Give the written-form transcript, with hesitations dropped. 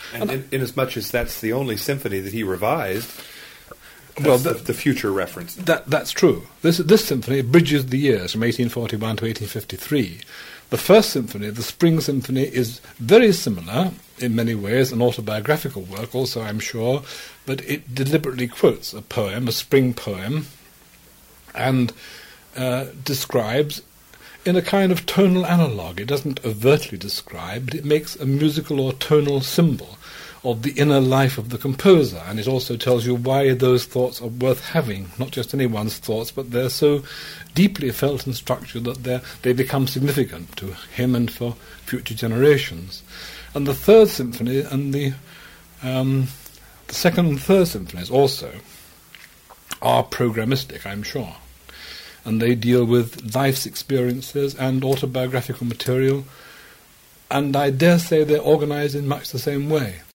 And in as much as that's the only symphony that he revised, well, the future reference. That's true. This symphony bridges the years from 1841 to 1853. The first symphony, the Spring Symphony, is very similar in many ways, an autobiographical work also, I'm sure, but it deliberately quotes a poem, a spring poem, and describes in a kind of tonal analogue. It doesn't overtly describe, but it makes a musical or tonal symbol of the inner life of the composer, and it also tells you why those thoughts are worth having, not just anyone's thoughts, but they're so deeply felt and structured that they become significant to him and for future generations. And the Third Symphony and the Second and Third Symphonies also are programmistic, I'm sure, and they deal with life's experiences and autobiographical material, and I dare say they're organised in much the same way.